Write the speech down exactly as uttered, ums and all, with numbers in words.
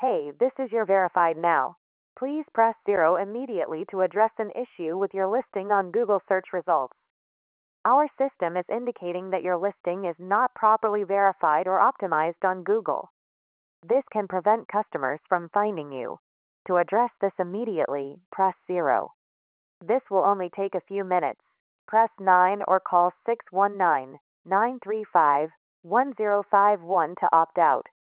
Hey, this is your verified now. Please press zero immediately to address an issue with your listing on Google search results. Our system is indicating that your listing is not properly verified or optimized on Google. This can prevent customers from finding you. To address this immediately, press zero. This will only take a few minutes. Press nine or call six one nine, nine three five, one zero five one to opt out.